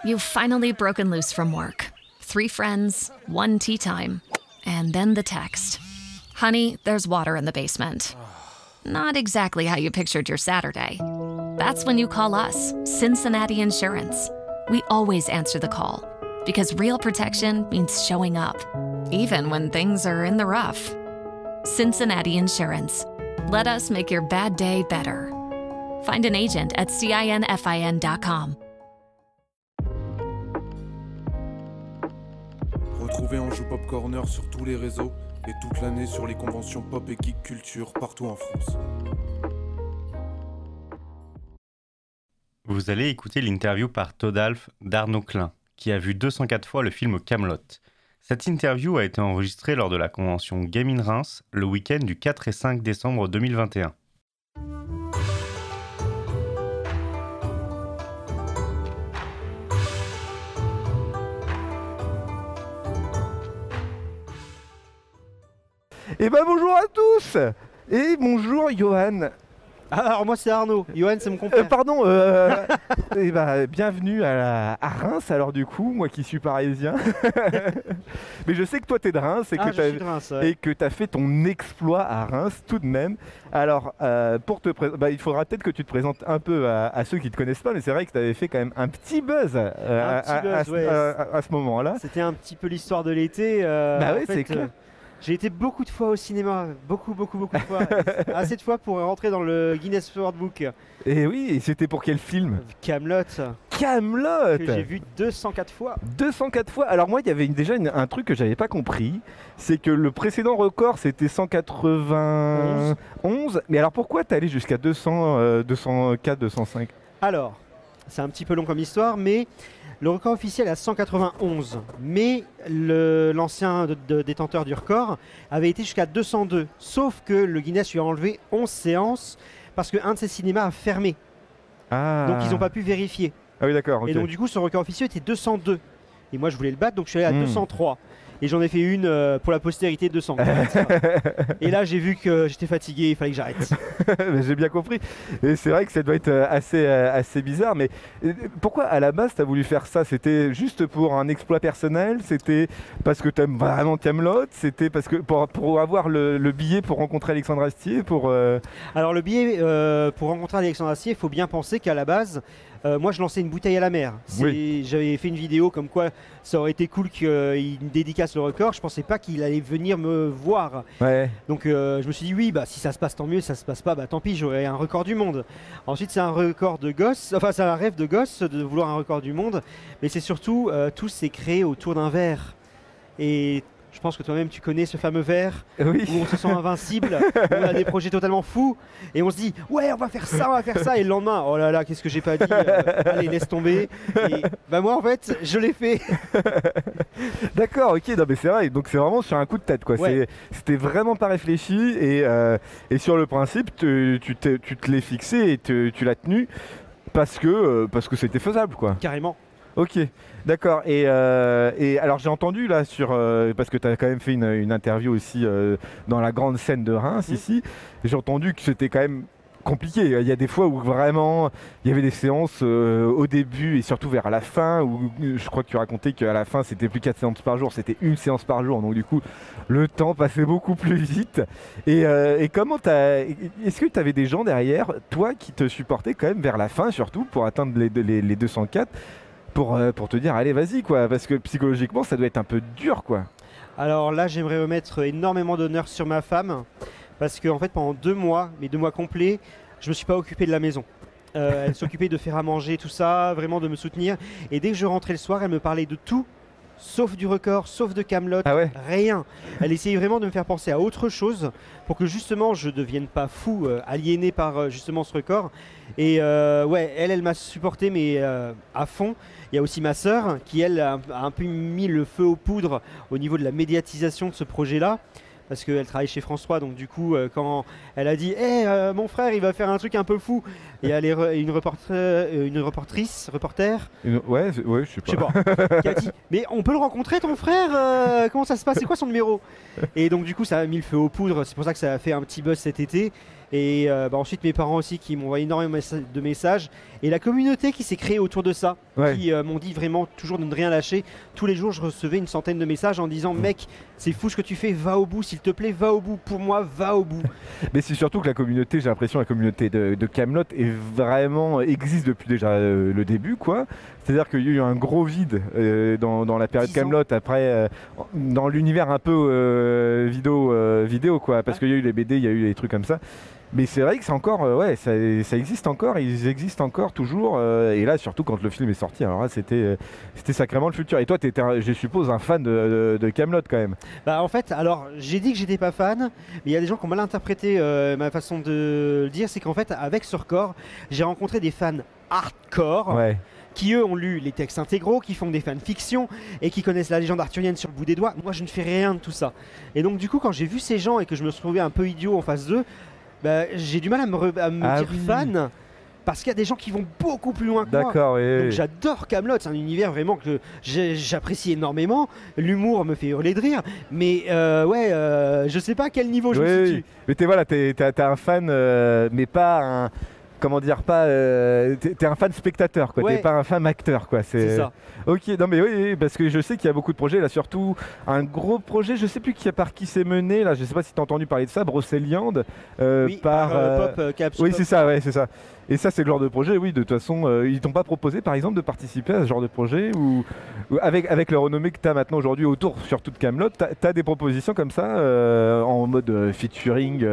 You've finally broken loose from work. 3 friends, 1 tea time, and then the text. Honey, there's water in the basement. Not exactly how you pictured your Saturday. That's when you call us, Cincinnati Insurance. We always answer the call, because real protection means showing up, even when things are in the rough. Cincinnati Insurance. Let us make your bad day better. Find an agent at CINFIN.com. Retrouvez Anjou Pop Corner sur tous les réseaux et toute l'année sur les conventions pop et geek culture partout en France. Vous allez écouter l'interview par Todalf d'Arnaud Klein, qui a vu 204 fois le film Kaamelott. Cette interview a été enregistrée lors de la convention Game in Reims le week-end du 4 et 5 décembre 2021. Et bonjour à tous. Et bonjour Johan. Alors moi c'est Arnaud, Johan c'est mon compère. Bienvenue à Reims alors du coup, moi qui suis parisien. Mais je sais que toi t'es de Reims et que tu as fait ton exploit à Reims tout de même. Alors il faudra peut-être que tu te présentes un peu à ceux qui ne te connaissent pas, mais c'est vrai que tu avais fait quand même un petit buzz, à ce moment-là. C'était un petit peu l'histoire de l'été. C'est clair. J'ai été beaucoup de fois au cinéma, beaucoup de fois, assez de fois pour rentrer dans le Guinness World Book. Et oui, et c'était pour quel film ? Kaamelott. Kaamelott que j'ai vu 204 fois. 204 fois. Alors moi, il y avait déjà un truc que j'avais pas compris, c'est que le précédent record c'était 191. Mais alors pourquoi t'es allé jusqu'à 200, 204, 205 ? Alors, c'est un petit peu long comme histoire, mais le record officiel est à 191, mais l'ancien détenteur du record avait été jusqu'à 202. Sauf que le Guinness lui a enlevé 11 séances parce qu'un de ses cinémas a fermé. Donc ils n'ont pas pu vérifier. Ah oui, d'accord. Okay. Et donc du coup, son record officiel était 202. Et moi, je voulais le battre, donc je suis allé à 203. Et j'en ai fait une pour la postérité de 200. Et là, j'ai vu que j'étais fatigué, il fallait que j'arrête. J'ai bien compris. Et c'est vrai que ça doit être assez bizarre. Mais pourquoi à la base tu as voulu faire ça ? C'était juste pour un exploit personnel ? C'était parce que tu aimes vraiment Kaamelott ? C'était parce que pour avoir le billet pour rencontrer Alexandre Astier Alors le billet pour rencontrer Alexandre Astier, il faut bien penser qu'à la base, moi je lançais une bouteille à la mer. J'avais fait une vidéo comme quoi ça aurait été cool qu'il me dédicace le record. Je pensais pas qu'il allait venir me voir. Ouais. Donc je me suis dit oui, si ça se passe tant mieux, si ça se passe pas, tant pis, j'aurai un record du monde. Ensuite c'est un record de gosse, enfin c'est un rêve de gosse de vouloir un record du monde. Mais c'est surtout, tout s'est créé autour d'un verre. Et je pense que toi-même tu connais ce fameux verre où on se sent invincible, où on a des projets totalement fous et on se dit ouais on va faire ça et le lendemain oh là là qu'est-ce que j'ai pas dit, allez laisse tomber. Et moi en fait je l'ai fait. D'accord, ok, non mais c'est vrai, donc c'est vraiment sur un coup de tête quoi. Ouais. C'était vraiment pas réfléchi et sur le principe tu te l'es fixé et tu l'as tenu parce que c'était faisable quoi. Carrément. Ok, d'accord. Et alors j'ai entendu là parce que tu as quand même fait une interview aussi dans la grande scène de Reims ici. J'ai entendu que c'était quand même compliqué. Il y a des fois où vraiment il y avait des séances au début et surtout vers la fin où je crois que tu racontais qu'à la fin c'était plus 4 séances par jour, c'était une séance par jour. Donc du coup le temps passait beaucoup plus vite. Et comment est-ce que tu avais des gens derrière toi qui te supportaient quand même vers la fin surtout pour atteindre les 204 pour te dire allez vas-y quoi, parce que psychologiquement ça doit être un peu dur quoi. Alors là j'aimerais remettre énormément d'honneur sur ma femme parce que en fait pendant 2 mois, mes 2 mois complets, je me suis pas occupé de la maison. Elle s'occupait de faire à manger tout ça, vraiment de me soutenir, et dès que je rentrais le soir elle me parlait de tout sauf du record, sauf de Kaamelott, rien. Elle essayait vraiment de me faire penser à autre chose pour que justement je ne devienne pas fou, aliéné par justement ce record. Et elle m'a supporté mais à fond. Il y a aussi ma sœur qui elle a un peu mis le feu aux poudres au niveau de la médiatisation de ce projet-là. Parce qu'elle travaille chez France 3, donc du coup, quand elle a dit mon frère, il va faire un truc un peu fou », et elle est une reporter, je sais pas, qui a dit « Mais on peut le rencontrer, ton frère comment ça se passe ? C'est quoi son numéro ?» Et donc du coup, ça a mis le feu aux poudres, c'est pour ça que ça a fait un petit buzz cet été. Et ensuite mes parents aussi qui m'ont envoyé énormément de messages. Et la communauté qui s'est créée autour de ça, qui m'ont dit vraiment toujours de ne rien lâcher. Tous les jours je recevais une centaine de messages en disant mec, c'est fou ce que tu fais, va au bout s'il te plaît, va au bout, pour moi va au bout. Mais c'est surtout que la communauté, j'ai l'impression la communauté de Kaamelott existe depuis déjà le début quoi. C'est-à-dire qu'il y a eu un gros vide dans la période Kaamelott, après dans l'univers un peu vidéo quoi, parce qu'il y a eu les BD, il y a eu les trucs comme ça. Mais c'est vrai que c'est encore, ça existe encore, ils existent encore toujours. Et là, surtout quand le film est sorti, alors là, c'était sacrément le futur. Et toi, t'étais, je suppose, un fan de Kaamelott quand même. Bah en fait, alors j'ai dit que j'étais pas fan, mais il y a des gens qui ont mal interprété ma façon de le dire. C'est qu'en fait, avec ce record, j'ai rencontré des fans hardcore. Qui eux ont lu les textes intégraux, qui font des fanfictions et qui connaissent la légende arthurienne sur le bout des doigts. Moi, je ne fais rien de tout ça. Et donc, du coup, quand j'ai vu ces gens et que je me suis trouvé un peu idiot en face d'eux, j'ai du mal à me dire fan, parce qu'il y a des gens qui vont beaucoup plus loin que moi. D'accord, donc j'adore Kaamelott, c'est un univers vraiment que j'apprécie énormément. L'humour me fait hurler de rire, mais je sais pas à quel niveau je me situe. Mais t'es un fan, mais pas un... Comment dire, pas t'es un fan spectateur quoi, t'es pas un fan acteur quoi. C'est ça. Ok, non mais oui, parce que je sais qu'il y a beaucoup de projets là, surtout un gros projet, je sais plus par qui c'est mené là, je sais pas si t'as entendu parler de ça, Brocéliande par Pop Caps. Oui, c'est ça, c'est ça. Et ça, c'est le genre de projet, oui, de toute façon, ils t'ont pas proposé par exemple de participer à ce genre de projet ou avec la renommée que t'as maintenant aujourd'hui autour, surtout de Kaamelott, t'as des propositions comme ça en mode featuring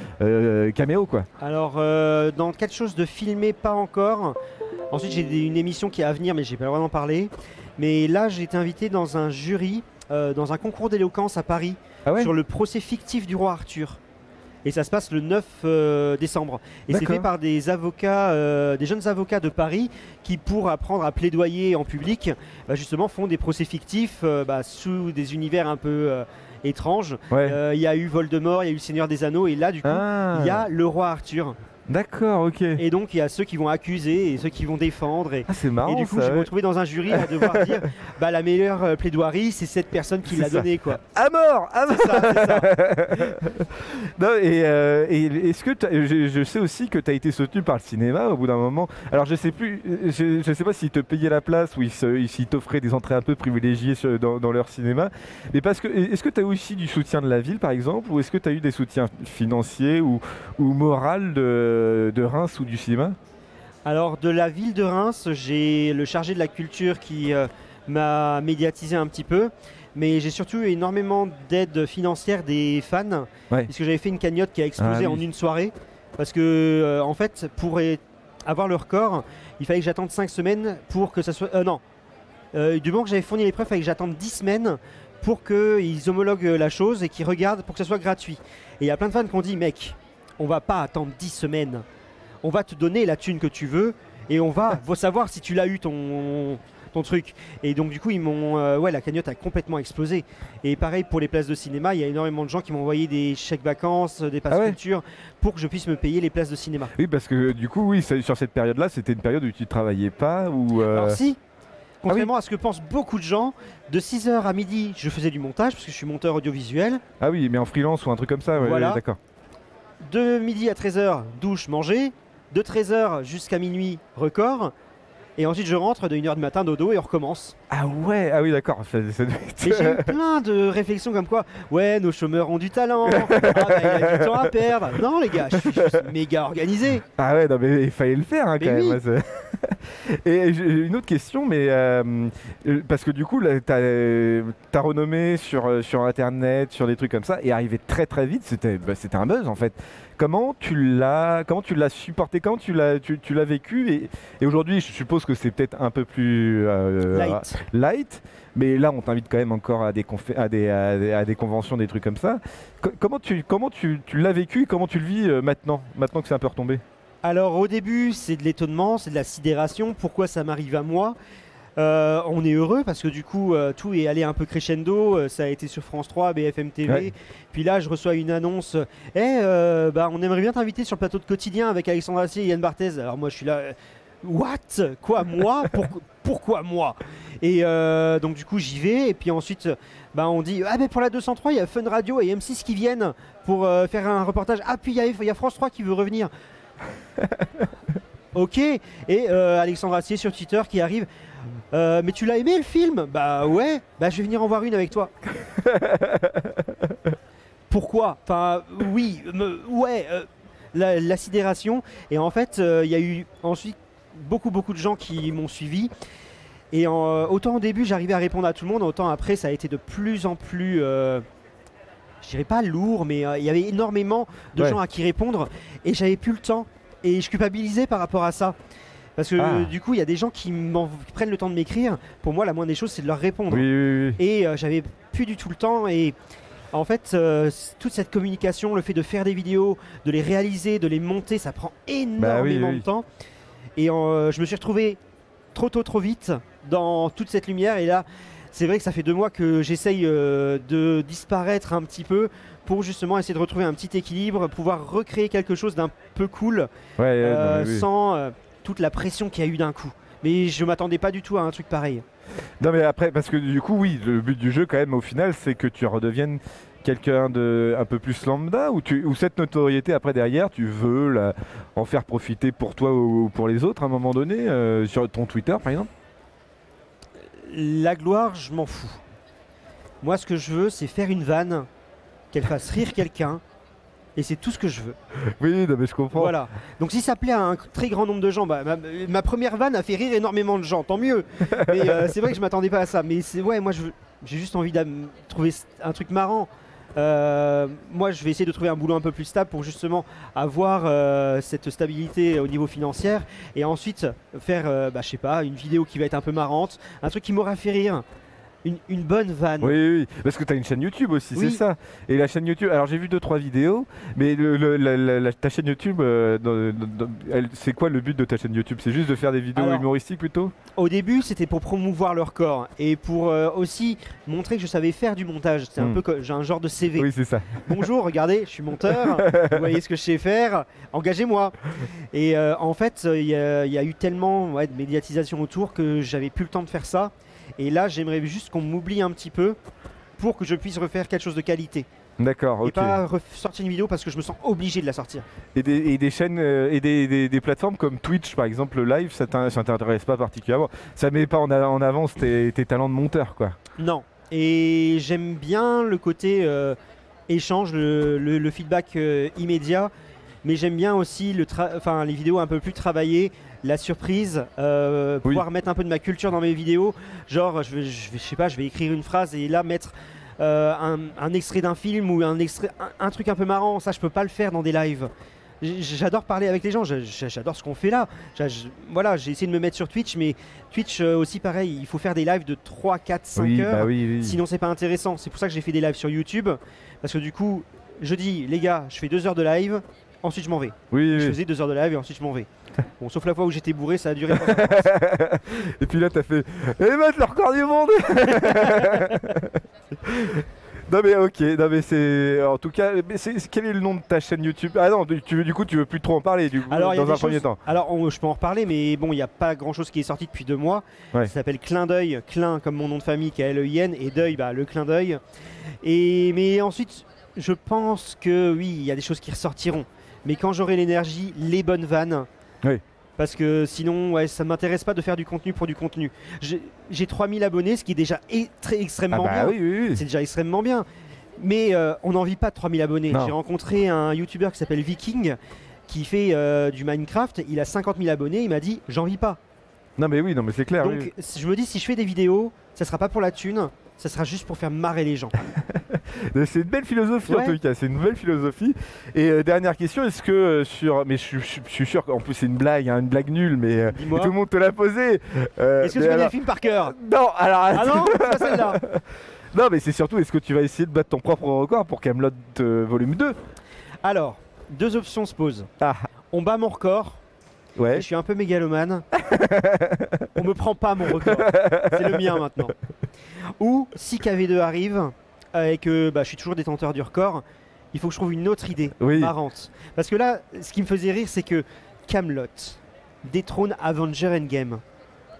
caméo quoi. Alors, dans quelque chose de filmé, pas encore. Ensuite, j'ai une émission qui est à venir, mais j'ai pas vraiment parlé. Mais là, j'ai été invité dans un jury, dans un concours d'éloquence à Paris, sur le procès fictif du roi Arthur. Et ça se passe le 9 décembre. Et c'est fait par des avocats, des jeunes avocats de Paris qui, pour apprendre à plaidoyer en public, justement font des procès fictifs sous des univers un peu étranges. Il y a eu Voldemort, il y a eu le Seigneur des Anneaux, et là, du coup, il y a le roi Arthur. D'accord, ok. Et donc il y a ceux qui vont accuser et ceux qui vont défendre. Et, c'est marrant. Et du coup, je me retrouvais dans un jury à devoir dire la meilleure plaidoirie, c'est cette personne qui l'a donnée, quoi. À mort, C'est ça. Non, et est-ce que je sais aussi que tu as été soutenu par le cinéma au bout d'un moment. Alors je sais plus, je sais pas s'ils te payaient la place ou s'ils t'offraient des entrées un peu privilégiées dans leur cinéma. Mais parce que est-ce que tu as aussi du soutien de la ville, par exemple, ou est-ce que tu as eu des soutiens financiers ou moral de Reims ou du cinéma? Alors de la ville de Reims, j'ai le chargé de la culture qui m'a médiatisé un petit peu, mais j'ai surtout eu énormément d'aide financière des fans, puisque j'avais fait une cagnotte qui a explosé en une soirée, parce que en fait pour avoir le record, il fallait que j'attende 5 semaines pour que ça soit... du moment que j'avais fourni les preuves, il fallait que j'attende 10 semaines pour qu'ils homologuent la chose et qu'ils regardent pour que ça soit gratuit. Et il y a plein de fans qui ont dit mec, on va pas attendre 10 semaines. On va te donner la thune que tu veux et on va savoir si tu l'as eu ton truc. Et donc du coup ils m'ont la cagnotte a complètement explosé. Et pareil pour les places de cinéma, il y a énormément de gens qui m'ont envoyé des chèques vacances, des passes culture pour que je puisse me payer les places de cinéma. Oui, parce que du coup sur cette période-là, c'était une période où tu travaillais pas ou Alors si. Contrairement à ce que pensent beaucoup de gens, de 6h à midi, je faisais du montage parce que je suis monteur audiovisuel. Ah oui, mais en freelance ou un truc comme ça, voilà. D'accord. De midi à 13h, douche, manger. De 13h jusqu'à minuit, record. Et ensuite, je rentre de 1h du matin, dodo, et on recommence. Ah oui, d'accord. Ça doit être... Et j'ai eu plein de réflexions comme quoi, nos chômeurs ont du talent. Il a du temps à perdre. Non, les gars, je suis juste méga organisé. Ah ouais, non, mais il fallait le faire quand même. Et j'ai une autre question, mais parce que du coup, ta renommée sur Internet, sur des trucs comme ça, est arrivée très très vite. C'était un buzz en fait. Comment tu l'as supporté, comment tu l'as vécu et aujourd'hui, je suppose que c'est peut-être un peu plus light, mais là, on t'invite quand même encore à des conventions, des trucs comme ça. Comment tu l'as vécu, comment tu le vis maintenant que c'est un peu retombé? Alors au début, c'est de l'étonnement, c'est de la sidération. Pourquoi ça m'arrive à moi? On est heureux parce que du coup tout est allé un peu crescendo, ça a été sur France 3, BFM TV, puis là je reçois une annonce, on aimerait bien t'inviter sur le plateau de Quotidien avec Alexandre Astier et Yann Barthès. Alors moi je suis là, what? Quoi, moi? Pourquoi moi? Et donc du coup j'y vais et puis ensuite on dit ah mais pour la 203 il y a Fun Radio et M6 qui viennent pour faire un reportage. Ah puis il y a France 3 qui veut revenir. Ok. Et Alexandre Astier sur Twitter qui arrive. Mais tu l'as aimé le film? Bah ouais. Bah je vais venir en voir une avec toi. Pourquoi? Enfin oui. Ouais. La sidération. Et en fait il y a eu ensuite beaucoup de gens qui m'ont suivi. Et autant au début j'arrivais à répondre à tout le monde, autant après ça a été de plus en plus, je dirais pas lourd, mais il y avait énormément de gens à qui répondre et j'avais plus le temps et je culpabilisais par rapport à ça. Parce que du coup il y a des gens qui prennent le temps de m'écrire, pour moi la moindre des choses c'est de leur répondre. Oui. Et j'avais plus du tout le temps et en fait toute cette communication, le fait de faire des vidéos, de les réaliser, de les monter, ça prend énormément de temps. Et je me suis retrouvé trop vite dans toute cette lumière et là c'est vrai que ça fait 2 mois que j'essaye de disparaître un petit peu pour justement essayer de retrouver un petit équilibre, pouvoir recréer quelque chose d'un peu cool sans toute la pression qu'il y a eu d'un coup. Mais je m'attendais pas du tout à un truc pareil. Non mais après, parce que du coup oui, le but du jeu quand même au final c'est que tu redeviennes quelqu'un de un peu plus lambda ou cette notoriété après derrière tu veux en faire profiter pour toi ou pour les autres à un moment donné sur ton Twitter par exemple. La gloire je m'en fous. Moi ce que je veux c'est faire une vanne, qu'elle fasse rire quelqu'un et c'est tout ce que je veux. Oui non, mais je comprends. Voilà. Donc si ça plaît à un très grand nombre de gens, ma première vanne a fait rire énormément de gens, tant mieux. Mais c'est vrai que je m'attendais pas à ça. Mais moi j'ai juste envie de trouver un truc marrant. Moi je vais essayer de trouver un boulot un peu plus stable pour justement avoir cette stabilité au niveau financier et ensuite faire je sais pas, une vidéo qui va être un peu marrante, un truc qui m'aura fait rire. Une bonne vanne. Oui, parce que tu as une chaîne YouTube aussi, oui. C'est ça. Et la chaîne YouTube, alors j'ai vu 2-3 vidéos, mais ta chaîne YouTube, c'est quoi le but de ta chaîne YouTube? C'est juste de faire des vidéos humoristiques plutôt? Au début, c'était pour promouvoir le record et pour aussi montrer que je savais faire du montage. C'est un peu comme j'ai un genre de CV. Oui, c'est ça. Bonjour, regardez, je suis monteur, vous voyez ce que je sais faire, engagez-moi. Et en fait, il y a eu tellement de médiatisation autour que j'avais plus le temps de faire ça. Et là, j'aimerais juste qu'on m'oublie un petit peu pour que je puisse refaire quelque chose de qualité. D'accord, ok. Et pas sortir une vidéo parce que je me sens obligé de la sortir. Et des chaînes et des plateformes comme Twitch, par exemple, le live, ça t'intéresse pas particulièrement? Ça met pas en avance tes talents de monteur, quoi? Non. Et j'aime bien le côté échange, le feedback immédiat. Mais j'aime bien aussi les vidéos un peu plus travaillées, la surprise, pouvoir mettre un peu de ma culture dans mes vidéos. Genre, je sais pas, je vais écrire une phrase et là mettre un extrait d'un film ou un truc un peu marrant. Ça, je peux pas le faire dans des lives. J'adore parler avec les gens, j'adore ce qu'on fait là. Voilà, j'ai essayé de me mettre sur Twitch, mais Twitch aussi pareil, il faut faire des lives de 3, 4, 5 heures, sinon c'est pas intéressant. C'est pour ça que j'ai fait des lives sur YouTube, parce que du coup, je dis, les gars, je fais 2 heures de live, ensuite je m'en vais. Je faisais 2 heures de live et ensuite je m'en vais. Bon, sauf la fois où j'étais bourré, ça a duré. Et puis là, t'as fait mettre le record du monde. Non mais ok, non mais c'est en tout cas, quel est le nom de ta chaîne YouTube? Ah non, tu veux plus trop en parler du coup, dans un premier temps. Alors je peux en reparler, mais bon, il n'y a pas grand chose qui est sorti depuis 2 mois. Ça s'appelle Clin d'œil, Clin comme mon nom de famille, K-L-E-I-N, et d'œil, le clin d'œil. Mais ensuite, je pense que oui, il y a des choses qui ressortiront. Mais quand j'aurai l'énergie, les bonnes vannes. Parce que sinon, ça ne m'intéresse pas de faire du contenu pour du contenu. J'ai 3000 abonnés, ce qui est déjà extrêmement bien. C'est déjà extrêmement bien. Mais on n'en vit pas de 3000 abonnés. J'ai rencontré un YouTuber qui s'appelle Viking, qui fait du Minecraft. Il a 50 000 abonnés. Il m'a dit, j'en vis pas. Non mais c'est clair. Donc je me dis, si je fais des vidéos, ça sera pas pour la thune. Ça sera juste pour faire marrer les gens. C'est une belle philosophie en tout cas, c'est une belle philosophie. Et dernière question, est-ce que mais je suis sûr qu'en plus c'est une blague nulle, mais tout le monde te l'a posée. Est-ce que tu connais le film par cœur? Non, alors... Ah non, c'est pas celle-là. Non mais c'est surtout, est-ce que tu vas essayer de battre ton propre record pour Camelot volume 2? Alors, 2 options se posent. On bat mon record. Je suis un peu mégalomane. On me prend pas mon record. C'est le mien maintenant. Ou si KV2 arrive et que je suis toujours détenteur du record, il faut que je trouve une autre idée marrante. Parce que là, ce qui me faisait rire, c'est que Camelot détrône Avenger Endgame.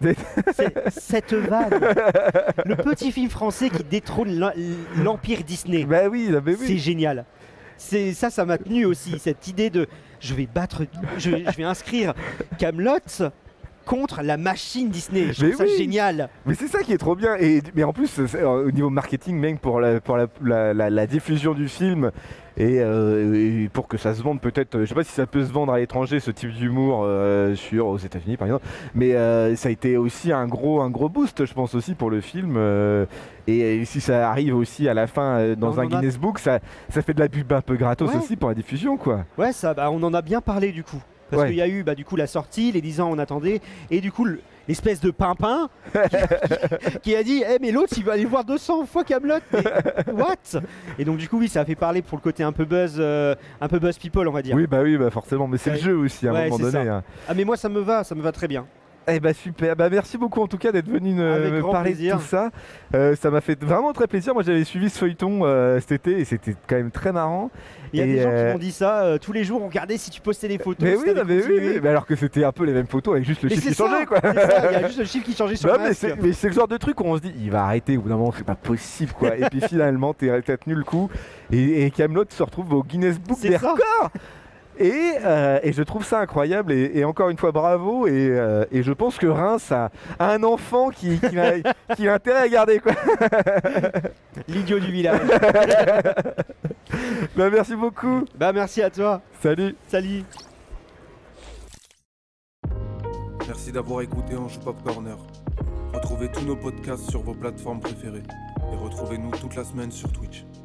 C'est cette vanne. Le petit film français qui détrône l'empire Disney. Bah oui, C'est génial. Ça m'a tenu aussi, cette idée de je vais inscrire Kaamelott contre la machine Disney. Je trouve ça génial. Mais c'est ça qui est trop bien. Mais en plus, au niveau marketing, même pour la diffusion du film et pour que ça se vende peut-être, je sais pas si ça peut se vendre à l'étranger, ce type d'humour aux États-Unis par exemple. Mais ça a été aussi un gros boost, je pense aussi pour le film. Et si ça arrive aussi à la fin dans un Guinness Book, ça fait de la pub un peu gratos aussi pour la diffusion, quoi. Ouais, on en a bien parlé du coup. Parce qu'il y a eu du coup la sortie, les 10 ans on attendait, et du coup l'espèce de pimpin qui a dit mais l'autre il va aller voir 200 fois Kaamelott, what? Et donc du coup ça a fait parler pour le côté un peu buzz people, on va dire. Oui forcément, mais c'est le jeu aussi à un moment donné. Hein. Ah mais moi ça me va très bien. Eh bah super, merci beaucoup en tout cas d'être venu me parler de tout ça. Ça m'a fait vraiment très plaisir. Moi j'avais suivi ce feuilleton cet été et c'était quand même très marrant. Il y a des gens qui m'ont dit ça tous les jours, on regardait si tu postais des photos. Mais oui, mais alors que c'était un peu les mêmes photos avec juste le chiffre qui changeait, quoi. C'est ça, il y a juste le chiffre qui changeait sur le masque. Mais c'est le genre de truc où on se dit il va arrêter au bout d'un moment, c'est pas possible, quoi. Et puis finalement t'as tenu le coup et Kaamelott se retrouve au Guinness Book des records. Et je trouve ça incroyable et encore une fois bravo et je pense que Reims a un enfant qui a intérêt à garder, quoi. L'idiot du village. Merci beaucoup. Merci à toi. Salut. Merci d'avoir écouté Anjou Pop Corner. Retrouvez tous nos podcasts sur vos plateformes préférées et retrouvez-nous toute la semaine sur Twitch.